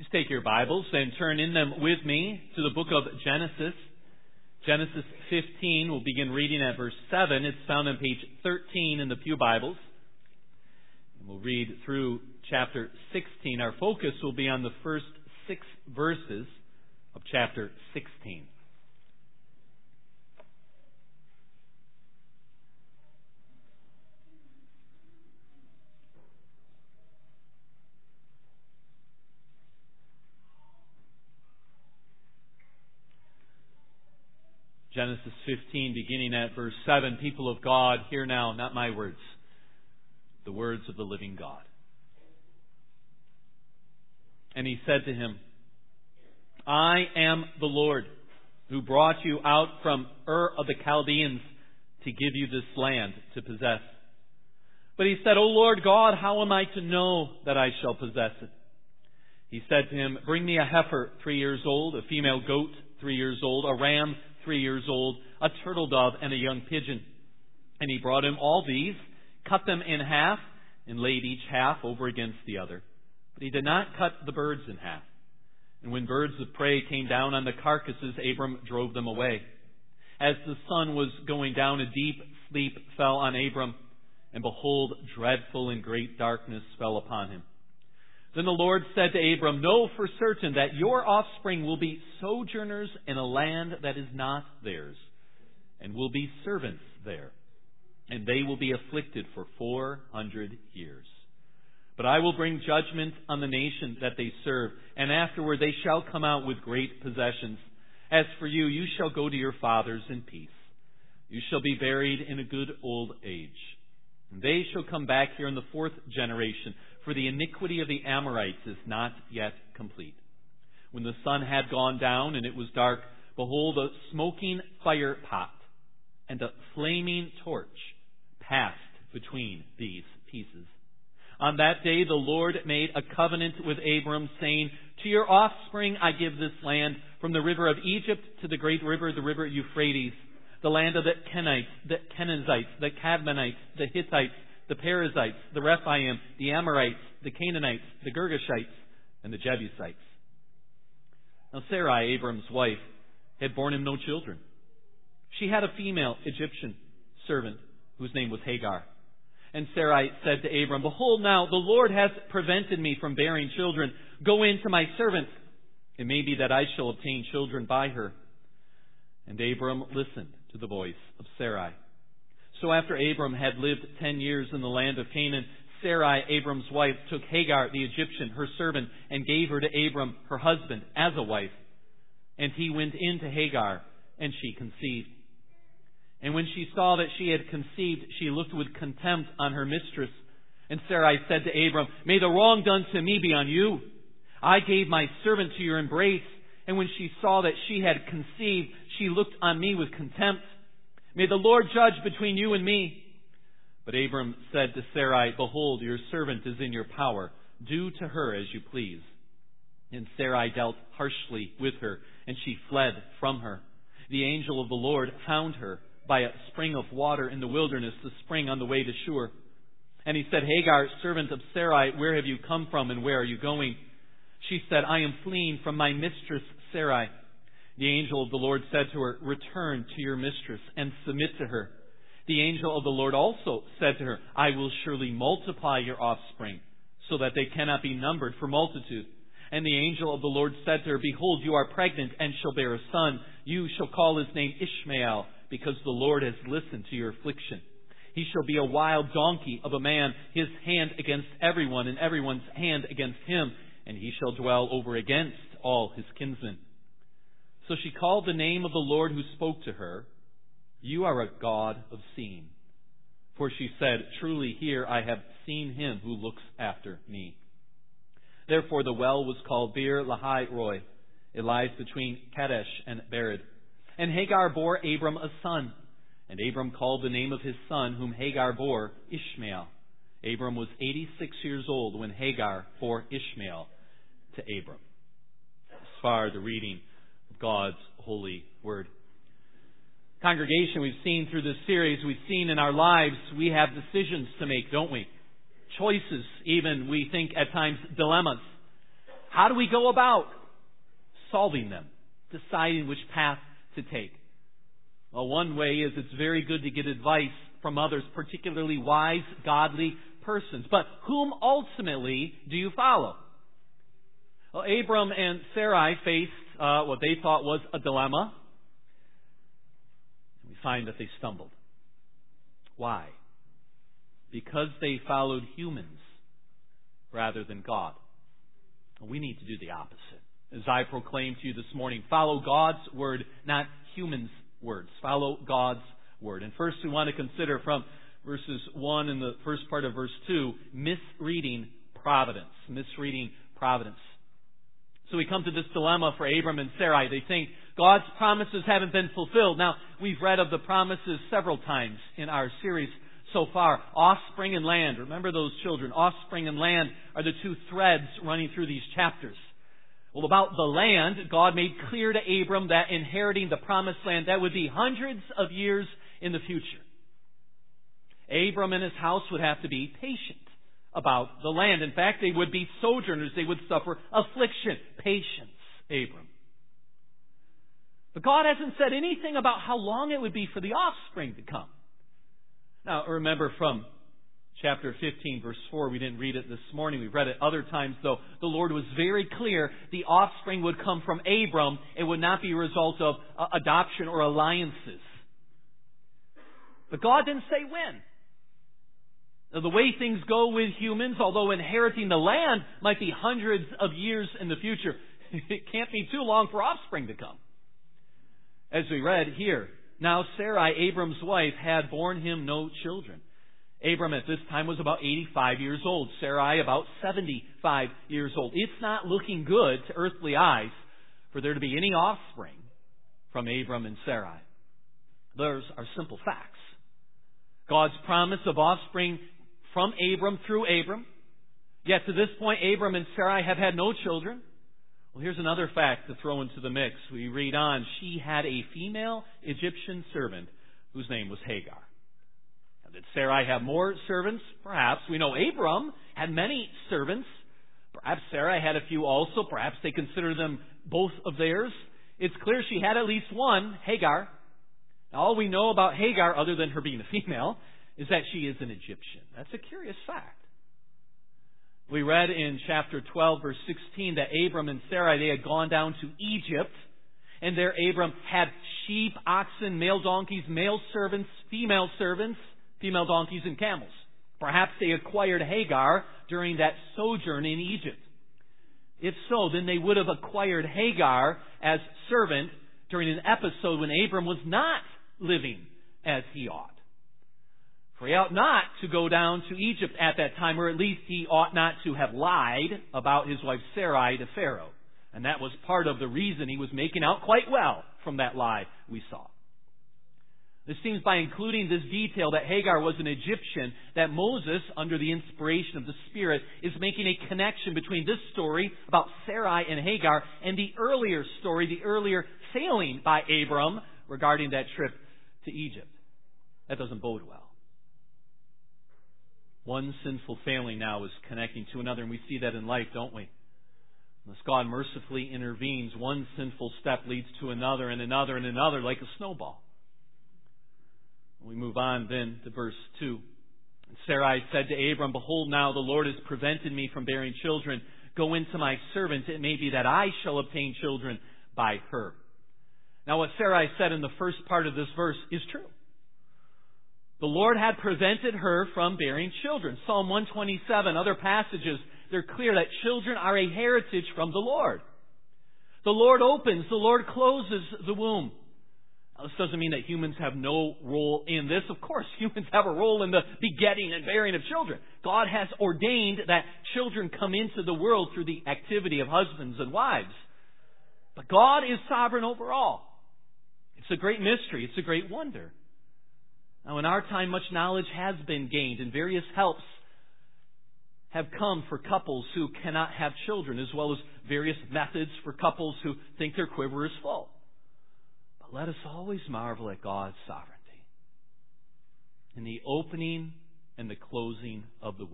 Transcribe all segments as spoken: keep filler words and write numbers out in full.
Just take your Bibles and turn in them with me to the book of Genesis. Genesis fifteen, we'll begin reading at verse seven. It's found on page thirteen in the Pew Bibles. And we'll read through chapter sixteen. Our focus will be on the first six verses of chapter sixteen. Genesis fifteen, beginning at verse seven. People of God, hear now, not my words, the words of the living God. And he said to him, I am the Lord who brought you out from Ur of the Chaldeans to give you this land to possess. But he said, O Lord God, how am I to know that I shall possess it? He said to him, bring me a heifer three years old, a female goat three years old, a ram three years old, a turtle dove, and a young pigeon. And he brought him all these, cut them in half, and laid each half over against the other. But he did not cut the birds in half. And when birds of prey came down on the carcasses, Abram drove them away. As the sun was going down, a deep sleep fell on Abram, and behold, dreadful and great darkness fell upon him. Then the Lord said to Abram, know for certain that your offspring will be sojourners in a land that is not theirs, and will be servants there, and they will be afflicted for four hundred years. But I will bring judgment on the nation that they serve, and afterward they shall come out with great possessions. As for you, you shall go to your fathers in peace. You shall be buried in a good old age. And they shall come back here in the fourth generation, for the iniquity of the Amorites is not yet complete. When the sun had gone down and it was dark, behold, a smoking fire pot and a flaming torch passed between these pieces. On that day the Lord made a covenant with Abram, saying, to your offspring I give this land, from the river of Egypt to the great river, the river Euphrates, the land of the Kenites, the Kenizzites, the Cadmonites, the Hittites, the Perizzites, the Rephaim, the Amorites, the Canaanites, the Girgashites, and the Jebusites. Now Sarai, Abram's wife, had borne him no children. She had a female Egyptian servant whose name was Hagar. And Sarai said to Abram, behold now, the Lord has prevented me from bearing children. Go in to my servant. It may be that I shall obtain children by her. And Abram listened to the voice of Sarai. So after Abram had lived ten years in the land of Canaan, Sarai, Abram's wife, took Hagar the Egyptian, her servant, and gave her to Abram, her husband, as a wife. And he went in to Hagar, and she conceived. And when she saw that she had conceived, she looked with contempt on her mistress. And Sarai said to Abram, may the wrong done to me be on you. I gave my servant to your embrace, and when she saw that she had conceived, she looked on me with contempt. May the Lord judge between you and me. But Abram said to Sarai, behold, your servant is in your power. Do to her as you please. And Sarai dealt harshly with her, and she fled from her. The angel of the Lord found her by a spring of water in the wilderness, the spring on the way to Shur. And he said, Hagar, servant of Sarai, where have you come from and where are you going? She said, I am fleeing from my mistress Sarai. The angel of the Lord said to her, return to your mistress and submit to her. The angel of the Lord also said to her, I will surely multiply your offspring, so that they cannot be numbered for multitude. And the angel of the Lord said to her, behold, you are pregnant and shall bear a son. You shall call his name Ishmael, because the Lord has listened to your affliction. He shall be a wild donkey of a man, his hand against everyone, and everyone's hand against him, and he shall dwell over against all his kinsmen. So she called the name of the Lord who spoke to her, you are a God of seeing. For she said, truly here I have seen him who looks after me. Therefore the well was called Beer Lahai Roi. It lies between Kadesh and Bered. And Hagar bore Abram a son. And Abram called the name of his son, whom Hagar bore, Ishmael. Abram was eighty-six years old when Hagar bore Ishmael to Abram. As far the reading of God's holy word. Congregation, we've seen through this series, we've seen in our lives, we have decisions to make, don't we? Choices, even, we think at times, dilemmas. How do we go about solving them, deciding which path to take? Well, one way is it's very good to get advice from others, particularly wise, godly persons. But whom ultimately do you follow? Well, Abram and Sarai faced uh, what they thought was a dilemma. We find that they stumbled. Why? Because they followed humans rather than God. We need to do the opposite. As I proclaim to you this morning, follow God's word, not humans' words. Follow God's word. And first we want to consider from verses one and the first part of verse two, misreading providence. Misreading providence. So we come to this dilemma for Abram and Sarai. They think God's promises haven't been fulfilled. Now, we've read of the promises several times in our series so far. Offspring and land. Remember those children. Offspring and land are the two threads running through these chapters. Well, about the land, God made clear to Abram that inheriting the promised land, that would be hundreds of years in the future. Abram and his house would have to be patient about the land. In fact, they would be sojourners. They would suffer affliction. Patience, Abram. But God hasn't said anything about how long it would be for the offspring to come. Now, remember from chapter fifteen, verse four, we didn't read it this morning. We've read it other times, though. The Lord was very clear the offspring would come from Abram. It would not be a result of uh, adoption or alliances. But God didn't say when. Now, the way things go with humans, although inheriting the land might be hundreds of years in the future, it can't be too long for offspring to come. As we read here, now Sarai, Abram's wife, had borne him no children. Abram at this time was about eighty-five years old. Sarai about seventy-five years old. It's not looking good to earthly eyes for there to be any offspring from Abram and Sarai. Those are simple facts. God's promise of offspring from Abram through Abram. Yet to this point, Abram and Sarai have had no children. Well, here's another fact to throw into the mix. We read on, she had a female Egyptian servant whose name was Hagar. Now, did Sarai have more servants? Perhaps. We know Abram had many servants. Perhaps Sarai had a few also. Perhaps they consider them both of theirs. It's clear she had at least one, Hagar. Now, all we know about Hagar, other than her being a female, is that she is an Egyptian. That's a curious fact. We read in chapter twelve, verse sixteen, that Abram and Sarai, they had gone down to Egypt, and there Abram had sheep, oxen, male donkeys, male servants, female servants, female donkeys, and camels. Perhaps they acquired Hagar during that sojourn in Egypt. If so, then they would have acquired Hagar as servant during an episode when Abram was not living as he ought. For he ought not to go down to Egypt at that time, or at least he ought not to have lied about his wife Sarai to Pharaoh. And that was part of the reason he was making out quite well from that lie we saw. It seems by including this detail that Hagar was an Egyptian, that Moses, under the inspiration of the Spirit, is making a connection between this story about Sarai and Hagar and the earlier story, the earlier sailing by Abram regarding that trip to Egypt. That doesn't bode well. One sinful failing now is connecting to another, and we see that in life, don't we? Unless God mercifully intervenes, one sinful step leads to another and another and another like a snowball. We move on then to verse two. Sarai said to Abram, "Behold, now the Lord has prevented me from bearing children. Go into my servant. It may be that I shall obtain children by her." Now what Sarai said in the first part of this verse is true. The Lord had prevented her from bearing children. Psalm one twenty-seven, other passages, they're clear that children are a heritage from the Lord. The Lord opens, the Lord closes the womb. Now, this doesn't mean that humans have no role in this. Of course, humans have a role in the begetting and bearing of children. God has ordained that children come into the world through the activity of husbands and wives. But God is sovereign over all. It's a great mystery. It's a great wonder. Now, in our time, much knowledge has been gained, and various helps have come for couples who cannot have children, as well as various methods for couples who think their quiver is full. But let us always marvel at God's sovereignty in the opening and the closing of the womb.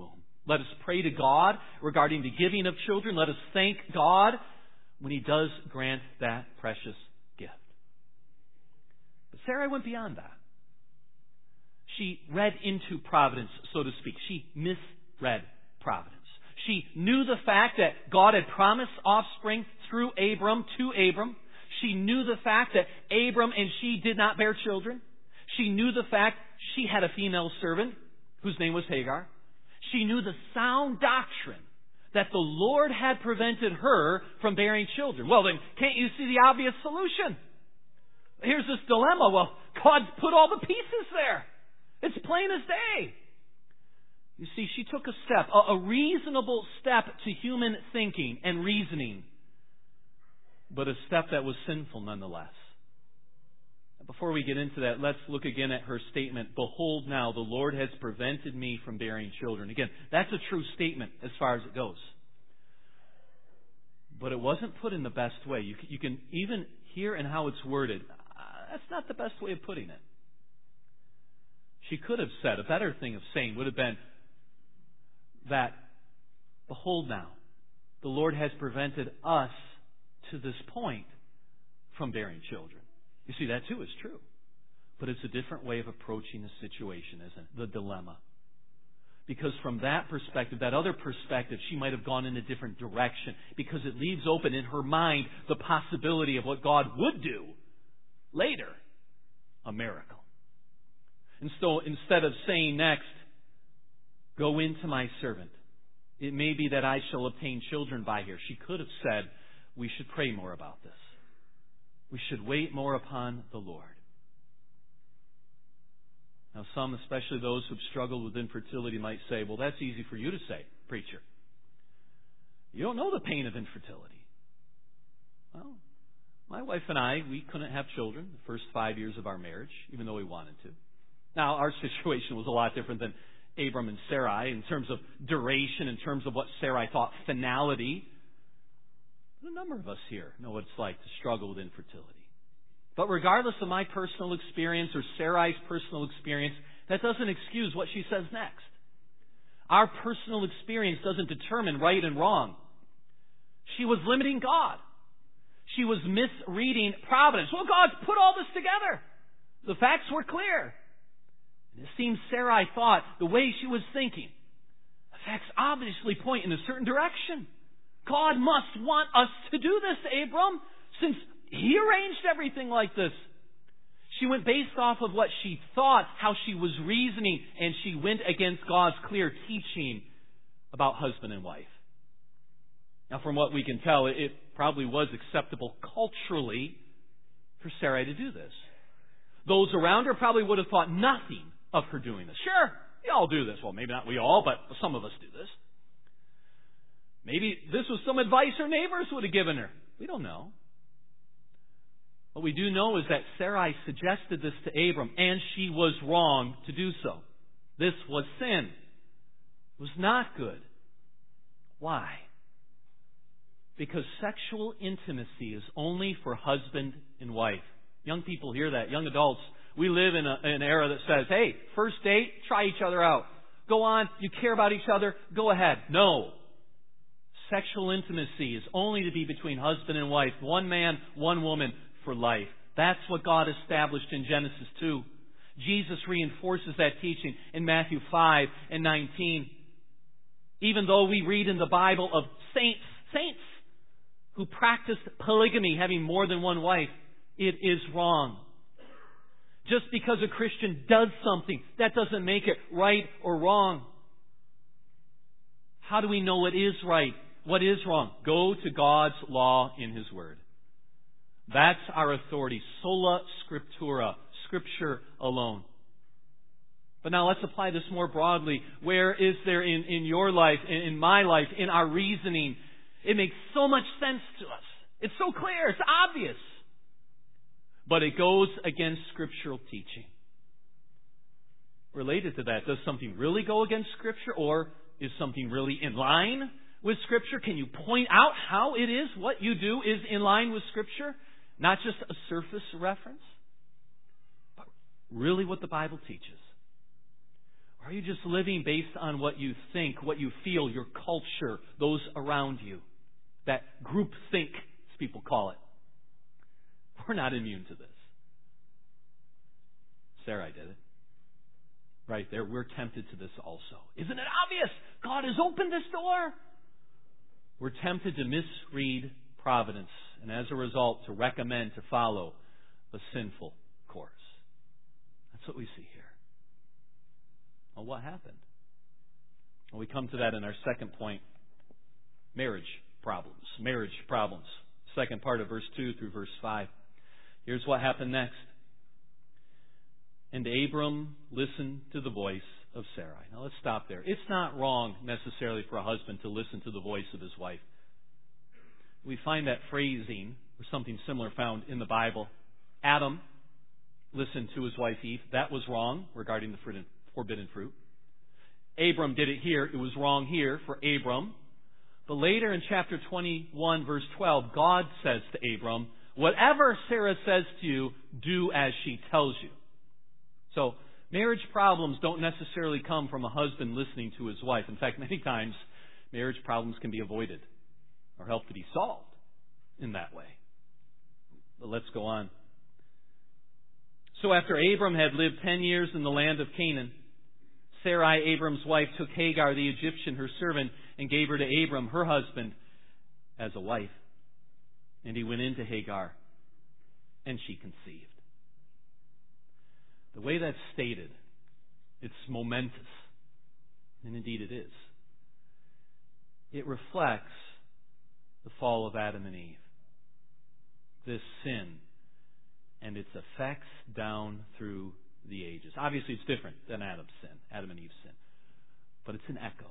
Let us pray to God regarding the giving of children. Let us thank God when He does grant that precious gift. But Sarai went beyond that. She read into providence, so to speak. She misread providence. She knew the fact that God had promised offspring through Abram to Abram. She knew the fact that Abram and she did not bear children. She knew the fact she had a female servant whose name was Hagar. She knew the sound doctrine that the Lord had prevented her from bearing children. Well, then, can't you see the obvious solution? Here's this dilemma. Well, God's put all the pieces there. It's plain as day. You see, she took a step, a, a reasonable step to human thinking and reasoning, but a step that was sinful nonetheless. Before we get into that, let's look again at her statement, "Behold now, the Lord has prevented me from bearing children." Again, that's a true statement as far as it goes. But it wasn't put in the best way. You, you can even hear in how it's worded, uh, that's not the best way of putting it. She could have said, a better thing of saying would have been that, "Behold now, the Lord has prevented us to this point from bearing children." You see, that too is true. But it's a different way of approaching the situation, isn't it? The dilemma. Because from that perspective, that other perspective, she might have gone in a different direction. Because it leaves open in her mind the possibility of what God would do later. A miracle. And so instead of saying next, "Go into my servant. It may be that I shall obtain children by her," she could have said, "We should pray more about this. We should wait more upon the Lord." Now some, especially those who have struggled with infertility, might say, "Well, that's easy for you to say, preacher. You don't know the pain of infertility." Well, my wife and I, we couldn't have children the first five years of our marriage, even though we wanted to. Now, our situation was a lot different than Abram and Sarai in terms of duration, in terms of what Sarai thought finality. A number of us here know what it's like to struggle with infertility. But regardless of my personal experience or Sarai's personal experience, that doesn't excuse what she says next. Our personal experience doesn't determine right and wrong. She was limiting God. She was misreading providence. Well, God's put all this together. The facts were clear. And it seems Sarai thought the way she was thinking, the facts obviously point in a certain direction. God must want us to do this, Abram, since He arranged everything like this. She went based off of what she thought, how she was reasoning, and she went against God's clear teaching about husband and wife. Now, from what we can tell, it probably was acceptable culturally for Sarai to do this. Those around her probably would have thought nothing of her doing this. Sure, we all do this. Well, maybe not we all, but some of us do this. Maybe this was some advice her neighbors would have given her. We don't know. What we do know is that Sarai suggested this to Abram, and she was wrong to do so. This was sin. It was not good. Why? Because sexual intimacy is only for husband and wife. Young people hear that. Young adults. We live in a, an era that says, "Hey, first date, try each other out. Go on, you care about each other, go ahead." No. Sexual intimacy is only to be between husband and wife, one man, one woman, for life. That's what God established in Genesis two. Jesus reinforces that teaching in Matthew five and nineteen. Even though we read in the Bible of saints, saints who practiced polygamy, having more than one wife, it is wrong. Just because a Christian does something, that doesn't make it right or wrong. How do we know what is right? What is wrong? Go to God's law in His Word. That's our authority. Sola Scriptura. Scripture alone. But now let's apply this more broadly. Where is there in, in your life, in, in my life, in our reasoning? It makes so much sense to us. It's so clear. It's obvious. But it goes against scriptural teaching. Related to that, does something really go against Scripture, or is something really in line with Scripture? Can you point out how it is, what you do is in line with Scripture? Not just a surface reference, but really what the Bible teaches. Or are you just living based on what you think, what you feel, your culture, those around you? That group think, as people call it. We're not immune to this. Sarai did it. Right there, we're tempted to this also. Isn't it obvious? God has opened this door. We're tempted to misread providence, and as a result, to recommend, to follow a sinful course. That's what we see here. Well, what happened? Well, we come to that in our second point. Marriage problems. Marriage problems. Second part of verse two through verse five. Here's what happened next. And Abram listened to the voice of Sarai. Now let's stop there. It's not wrong necessarily for a husband to listen to the voice of his wife. We find that phrasing or something similar found in the Bible. Adam listened to his wife Eve. That was wrong regarding the forbidden fruit. Abram did it here. It was wrong here for Abram. But later in chapter twenty-one, verse twelve, God says to Abram, whatever Sarah says to you, do as she tells you. So, marriage problems don't necessarily come from a husband listening to his wife. In fact, many times, marriage problems can be avoided or helped to be solved in that way. But let's go on. So after Abram had lived ten years in the land of Canaan, Sarai, Abram's wife, took Hagar, the Egyptian, her servant, and gave her to Abram, her husband, as a wife. And he went into Hagar, and she conceived. The way that's stated, it's momentous. And indeed it is. It reflects the fall of Adam and Eve. This sin and its effects down through the ages. Obviously it's different than Adam's sin, Adam and Eve's sin. But it's an echo.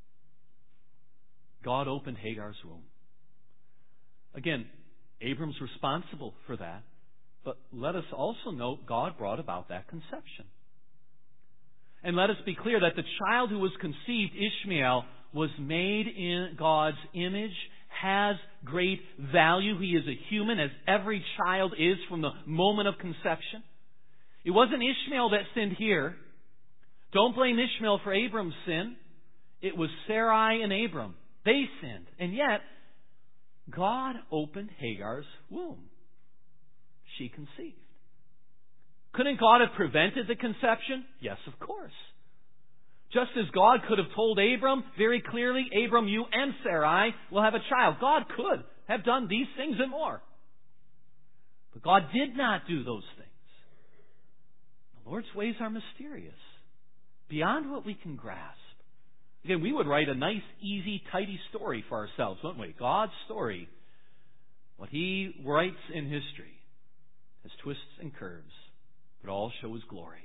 God opened Hagar's womb. Again, Abram's responsible for that. But let us also note God brought about that conception. And let us be clear that the child who was conceived, Ishmael, was made in God's image, has great value. He is a human, as every child is from the moment of conception. It wasn't Ishmael that sinned here. Don't blame Ishmael for Abram's sin. It was Sarai and Abram. They sinned. And yet, God opened Hagar's womb. She conceived. Couldn't God have prevented the conception? Yes, of course. Just as God could have told Abram very clearly, Abram, you and Sarai will have a child. God could have done these things and more. But God did not do those things. The Lord's ways are mysterious, beyond what we can grasp. Again, we would write a nice, easy, tidy story for ourselves, wouldn't we? God's story, what He writes in history, has twists and curves, but all show His glory.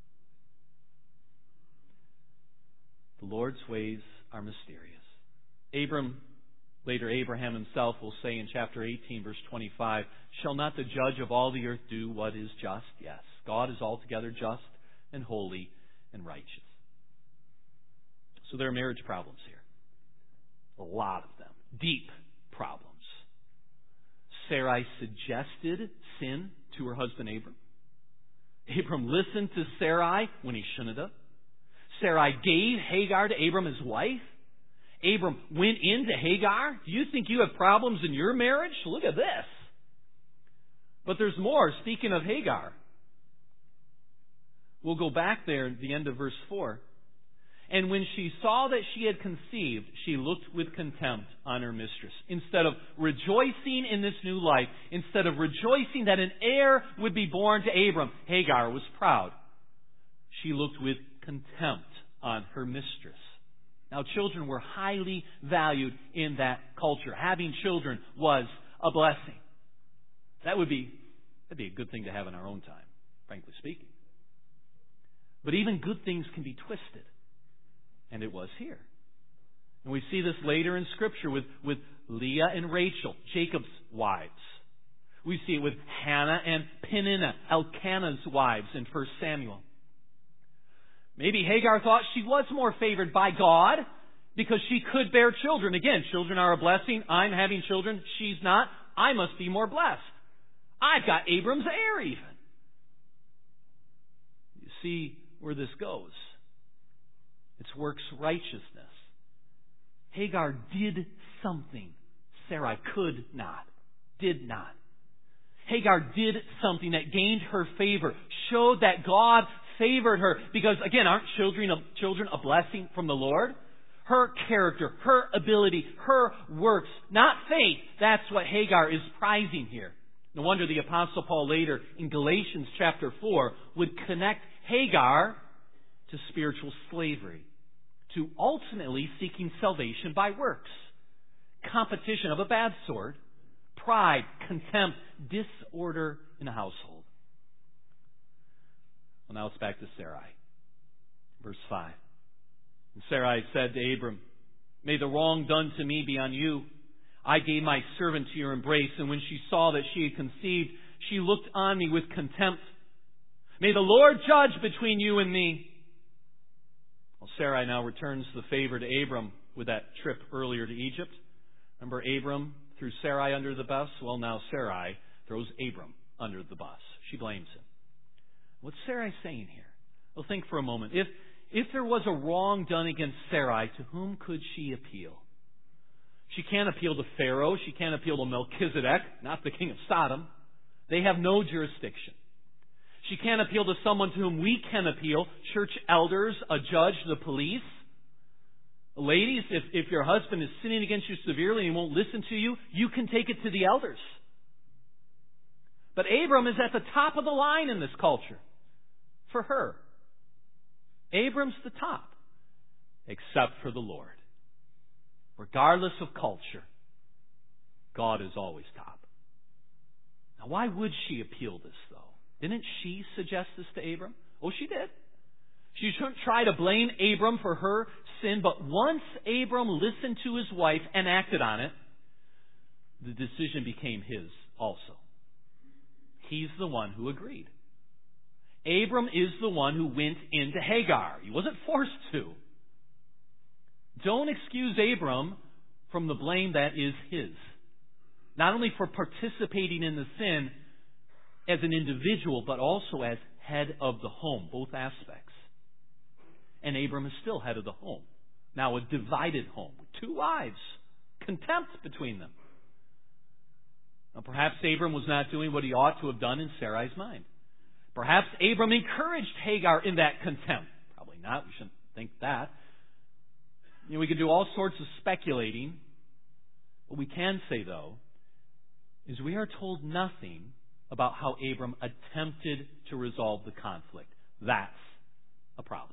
The Lord's ways are mysterious. Abram, later Abraham himself will say in chapter eighteen, verse twenty-five, shall not the judge of all the earth do what is just? Yes, God is altogether just and holy and righteous. So there are marriage problems here. A lot of them. Deep problems. Sarai suggested sin to her husband Abram. Abram listened to Sarai when he shouldn't have. Sarai gave Hagar to Abram as wife. Abram went into Hagar. Do you think you have problems in your marriage? Look at this. But there's more. Speaking of Hagar, we'll go back there at the end of verse four. And when she saw that she had conceived, she looked with contempt on her mistress. Instead of rejoicing in this new life, instead of rejoicing that an heir would be born to Abram, Hagar was proud. She looked with contempt on her mistress. Now, children were highly valued in that culture. Having children was a blessing. That would be, that'd be a good thing to have in our own time, frankly speaking. But even good things can be twisted. And it was here. And we see this later in Scripture with, with Leah and Rachel, Jacob's wives. We see it with Hannah and Peninnah, Elkanah's wives in First Samuel. Maybe Hagar thought she was more favored by God because she could bear children. Again, children are a blessing. I'm having children. She's not. I must be more blessed. I've got Abram's heir even. You see where this goes. It's works righteousness. Hagar did something Sarai could not, did not. Hagar did something that gained her favor, showed that God favored her. Because, again, aren't children a, children a blessing from the Lord? Her character, her ability, her works, not faith. That's what Hagar is prizing here. No wonder the Apostle Paul later in Galatians chapter four would connect Hagar to spiritual slavery, to ultimately seeking salvation by works. Competition of a bad sort, pride, contempt, disorder in a household. Well, now it's back to Sarai. Verse five. And Sarai said to Abram, "May the wrong done to me be on you. I gave my servant to your embrace, and when she saw that she had conceived, she looked on me with contempt. May the Lord judge between you and me." Well, Sarai now returns the favor to Abram with that trip earlier to Egypt. Remember, Abram threw Sarai under the bus? Well, now Sarai throws Abram under the bus. She blames him. What's Sarai saying here? Well, think for a moment. If, if there was a wrong done against Sarai, to whom could she appeal? She can't appeal to Pharaoh. She can't appeal to Melchizedek, not the king of Sodom. They have no jurisdiction. She can't appeal to someone to whom we can appeal, church elders, a judge, the police. Ladies, if, if your husband is sinning against you severely and he won't listen to you, you can take it to the elders. But Abram is at the top of the line in this culture. For her. Abram's the top. Except for the Lord. Regardless of culture, God is always top. Now, why would she appeal this, though? Didn't she suggest this to Abram? Oh, she did. She shouldn't try to blame Abram for her sin, but once Abram listened to his wife and acted on it, the decision became his also. He's the one who agreed. Abram is the one who went into Hagar. He wasn't forced to. Don't excuse Abram from the blame that is his. Not only for participating in the sin as an individual, but also as head of the home, both aspects. And Abram is still head of the home. Now a divided home with two wives. Contempt between them. Now perhaps Abram was not doing what he ought to have done in Sarai's mind. Perhaps Abram encouraged Hagar in that contempt. Probably not. We shouldn't think that. You know, we could do all sorts of speculating. What we can say, though, is we are told nothing about how Abram attempted to resolve the conflict. That's a problem.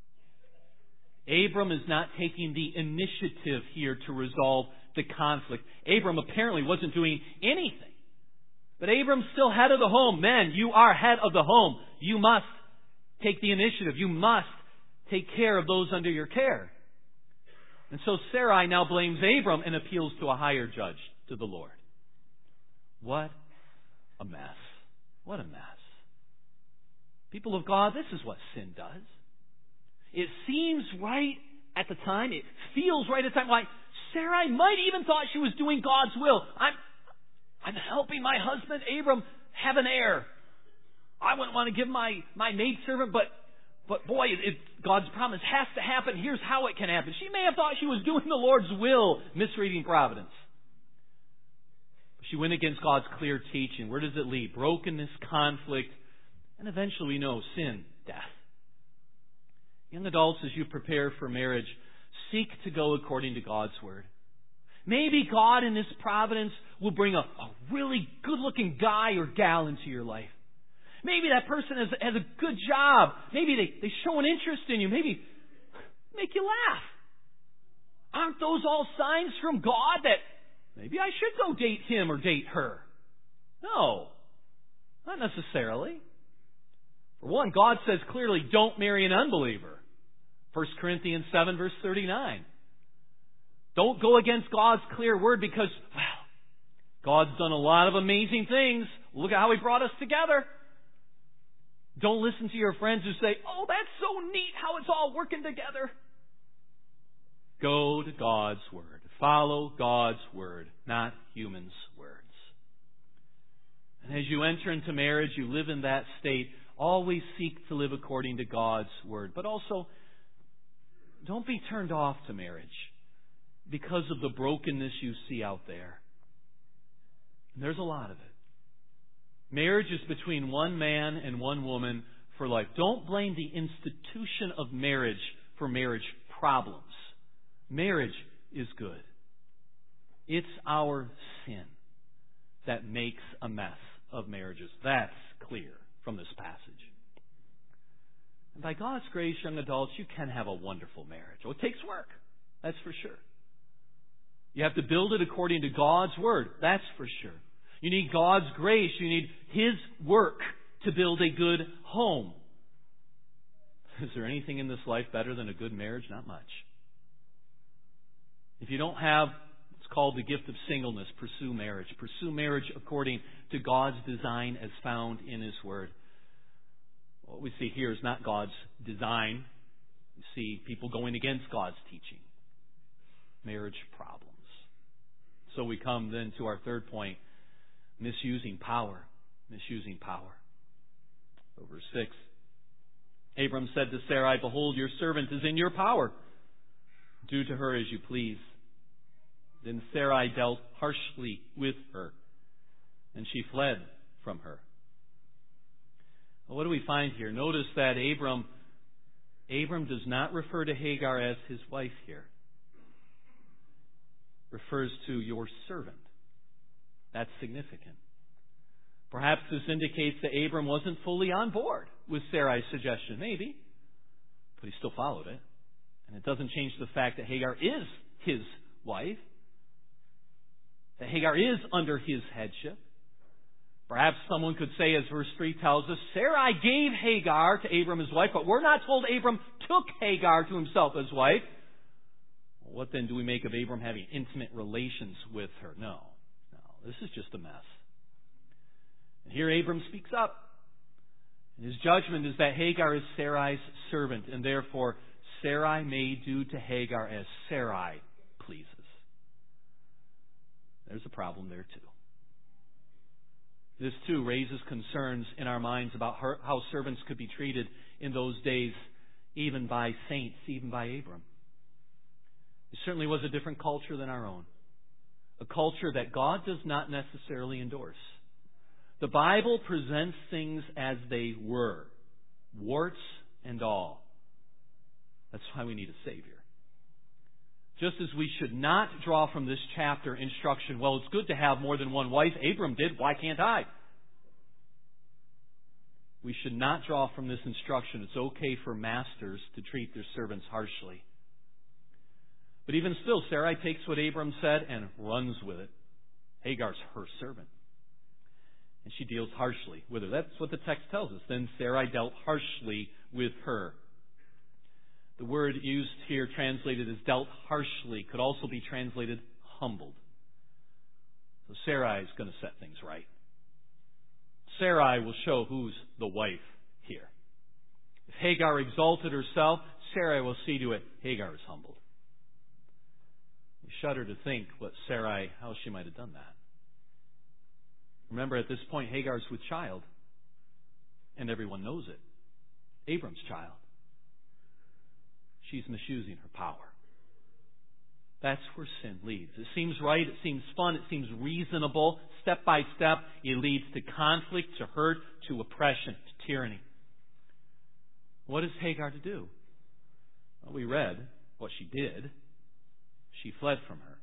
Abram is not taking the initiative here to resolve the conflict. Abram apparently wasn't doing anything. But Abram's still head of the home. Men, you are head of the home. You must take the initiative. You must take care of those under your care. And so Sarai now blames Abram and appeals to a higher judge, to the Lord. What a mess. What a mess. People of God, this is what sin does. It seems right at the time. It feels right at the time. Like Sarai might even thought she was doing God's will. I'm, I'm helping my husband Abram have an heir. I wouldn't want to give my, my maidservant, but But boy, it, God's promise has to happen. Here's how it can happen. She may have thought she was doing the Lord's will, misreading providence. But she went against God's clear teaching. Where does it lead? Brokenness, conflict, and eventually we know sin, death. Young adults, as you prepare for marriage, seek to go according to God's Word. Maybe God in His providence will bring a, a really good-looking guy or gal into your life. Maybe that person has, has a good job. Maybe they, they show an interest in you. Maybe make you laugh. Aren't those all signs from God that maybe I should go date him or date her? No, not necessarily. For one, God says clearly, don't marry an unbeliever. First Corinthians seven, verse thirty-nine. Don't go against God's clear word because, well, God's done a lot of amazing things. Look at how He brought us together. Don't listen to your friends who say, oh, that's so neat how it's all working together. Go to God's Word. Follow God's Word, not humans' words. And as you enter into marriage, you live in that state. Always seek to live according to God's Word. But also, don't be turned off to marriage because of the brokenness you see out there. And there's a lot of it. Marriage is between one man and one woman for life. Don't blame the institution of marriage for marriage problems. Marriage is good. It's our sin that makes a mess of marriages. That's clear from this passage. And by God's grace, young adults, you can have a wonderful marriage. Oh, it takes work. That's for sure. You have to build it according to God's Word. That's for sure. You need God's grace. You need His work to build a good home. Is there anything in this life better than a good marriage? Not much. If you don't have what's called the gift of singleness, pursue marriage. Pursue marriage according to God's design as found in His Word. What we see here is not God's design. We see people going against God's teaching. Marriage problems. So we come then to our third point, misusing power. Misusing power. Verse six. Abram said to Sarai, "Behold, your servant is in your power. Do to her as you please." Then Sarai dealt harshly with her, and she fled from her. Well, what do we find here? Notice that Abram, Abram does not refer to Hagar as his wife here. Refers to your servant. That's significant. Perhaps this indicates that Abram wasn't fully on board with Sarai's suggestion. Maybe. But he still followed it. And it doesn't change the fact that Hagar is his wife. That Hagar is under his headship. Perhaps someone could say, as verse three tells us, Sarai gave Hagar to Abram as wife, but we're not told Abram took Hagar to himself as wife. Well, what then do we make of Abram having intimate relations with her? No. No. This is just a mess. And here Abram speaks up. And his judgment is that Hagar is Sarai's servant, and therefore Sarai may do to Hagar as Sarai pleases. There's a problem there too. This too raises concerns in our minds about how servants could be treated in those days, even by saints, even by Abram. It certainly was a different culture than our own. A culture that God does not necessarily endorse. The Bible presents things as they were, warts and all. That's why we need a Savior. Just as we should not draw from this chapter instruction, well, it's good to have more than one wife. Abram did. Why can't I? We should not draw from this instruction. It's okay for masters to treat their servants harshly. But even still, Sarai takes what Abram said and runs with it. Hagar's her servant. And she deals harshly with her. That's what the text tells us. Then Sarai dealt harshly with her. The word used here, translated as dealt harshly, could also be translated humbled. So Sarai is going to set things right. Sarai will show who's the wife here. If Hagar exalted herself, Sarai will see to it Hagar is humbled. You shudder to think what Sarai, how she might have done that. Remember, at this point, Hagar's with child, and everyone knows it. Abram's child. She's misusing her power. That's where sin leads. It seems right, it seems fun, it seems reasonable. Step by step, it leads to conflict, to hurt, to oppression, to tyranny. What is Hagar to do? Well, we read what she did. She fled from her.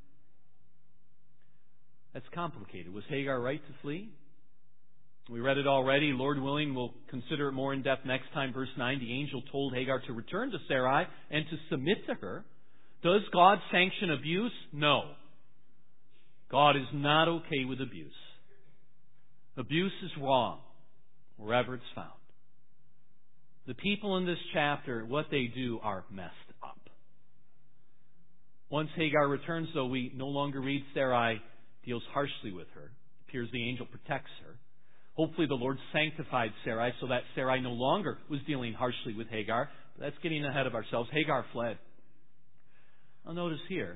That's complicated. Was Hagar right to flee? We read it already. Lord willing, we'll consider it more in depth next time. Verse nine, the angel told Hagar to return to Sarai and to submit to her. Does God sanction abuse? No. God is not okay with abuse. Abuse is wrong wherever it's found. The people in this chapter, what they do are messed up. Once Hagar returns, though, we no longer read Sarai deals harshly with her. It appears the angel protects her. Hopefully the Lord sanctified Sarai so that Sarai no longer was dealing harshly with Hagar. But that's getting ahead of ourselves. Hagar fled. Now notice here,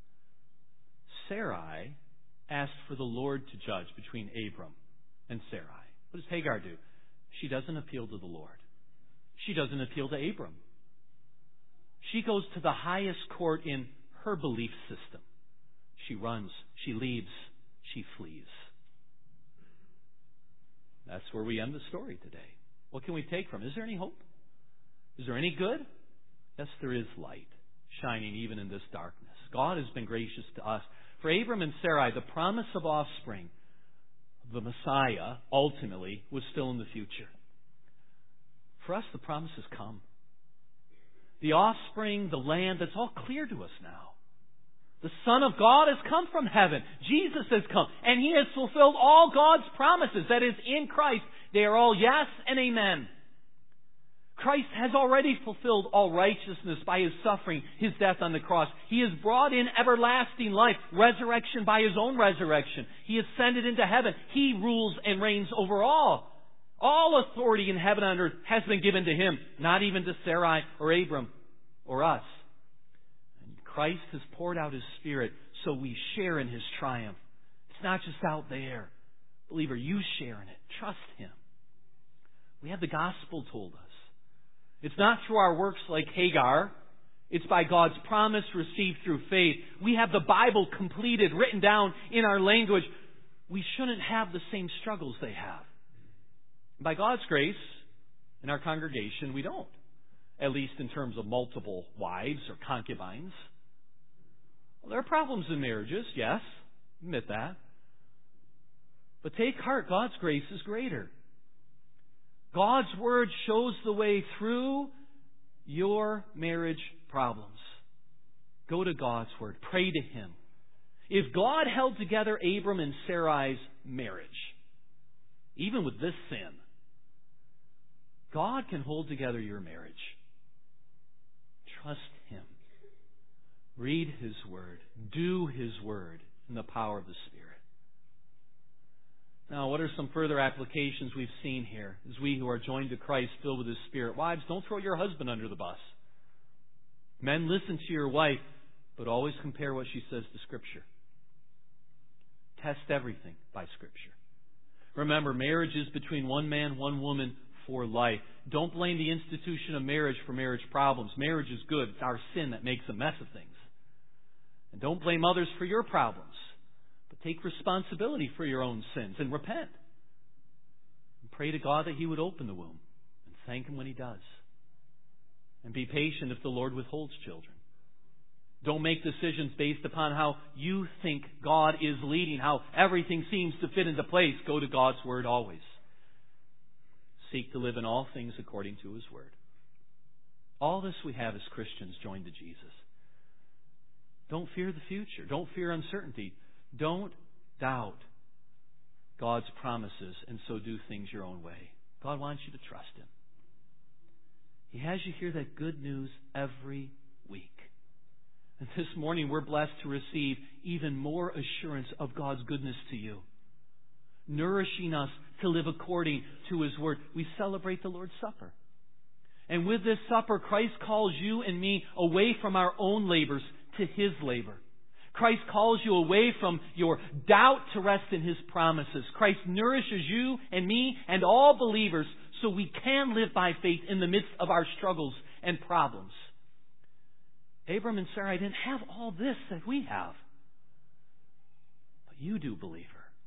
Sarai asked for the Lord to judge between Abram and Sarai. What does Hagar do? She doesn't appeal to the Lord. She doesn't appeal to Abram. She goes to the highest court in her belief system. She runs, she leaves, she flees. That's where we end the story today. What can we take from it? Is there any hope? Is there any good? Yes, there is light shining even in this darkness. God has been gracious to us. For Abram and Sarai, the promise of offspring, the Messiah, ultimately, was still in the future. For us, the promise has come. The offspring, the land, that's all clear to us now. The Son of God has come from heaven. Jesus has come. And He has fulfilled all God's promises. That is, in Christ, they are all yes and amen. Christ has already fulfilled all righteousness by His suffering, His death on the cross. He has brought in everlasting life, resurrection by His own resurrection. He ascended into heaven. He rules and reigns over all. All authority in heaven and earth has been given to Him, not even to Sarai or Abram or us. And Christ has poured out His Spirit so we share in His triumph. It's not just out there. Believer, you share in it. Trust Him. We have the gospel told us. It's not through our works like Hagar. It's by God's promise received through faith. We have the Bible completed, written down in our language. We shouldn't have the same struggles they have. By God's grace, in our congregation, we don't. At least in terms of multiple wives or concubines. Well, there are problems in marriages, yes. Admit that. But take heart, God's grace is greater. God's Word shows the way through your marriage problems. Go to God's Word. Pray to Him. If God held together Abram and Sarai's marriage, even with this sin, God can hold together your marriage. Trust Him. Read His Word. Do His Word in the power of the Spirit. Now, what are some further applications we've seen here as we who are joined to Christ, filled with His Spirit? Wives, don't throw your husband under the bus. Men, listen to your wife, but always compare what she says to Scripture. Test everything by Scripture. Remember, marriage is between one man, one woman for life. Don't blame the institution of marriage for marriage problems. Marriage is good. It's our sin that makes a mess of things. And don't blame others for your problems. But take responsibility for your own sins and repent. And pray to God that He would open the womb. And thank Him when He does. And be patient if the Lord withholds children. Don't make decisions based upon how you think God is leading, how everything seems to fit into place. Go to God's Word always. Seek to live in all things according to His Word. All this we have as Christians joined to Jesus. Don't fear the future. Don't fear uncertainty. Don't doubt God's promises and so do things your own way. God wants you to trust Him. He has you hear that good news every week. And this morning we're blessed to receive even more assurance of God's goodness to you, nourishing us to live according to His Word. We celebrate the Lord's Supper. And with this supper, Christ calls you and me away from our own labors to His labor. Christ calls you away from your doubt to rest in His promises. Christ nourishes you and me and all believers so we can live by faith in the midst of our struggles and problems. Abram and Sarai didn't have all this that we have. But you do, believer.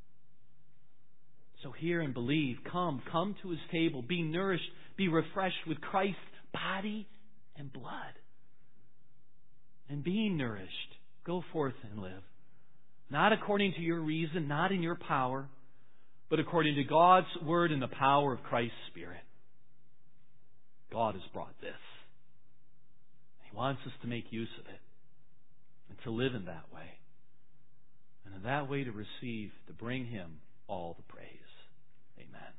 So hear and believe. Come, come to His table. Be nourished, be refreshed with Christ's body and blood. And being nourished, go forth and live. Not according to your reason, not in your power, but according to God's Word and the power of Christ's Spirit. God has brought this. He wants us to make use of it and to live in that way. And in that way to receive, to bring Him all the praise. Amen.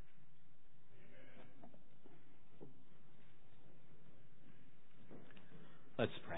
Let's pray.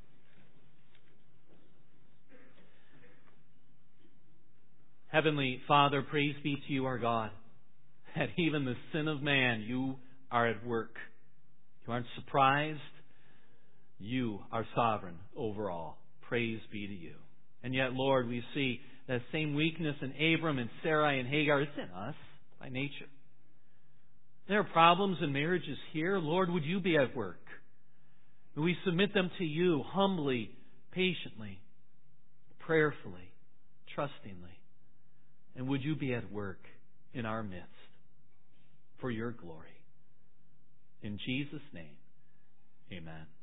Heavenly Father, praise be to You, our God, that even the sin of man, You are at work. You aren't surprised. You are sovereign over all. Praise be to You. And yet, Lord, we see that same weakness in Abram and Sarai and Hagar. It's in us by nature. There are problems in marriages here. Lord, would You be at work? May we submit them to you humbly, patiently, prayerfully, trustingly. And would you be at work in our midst for your glory? In Jesus' name, amen.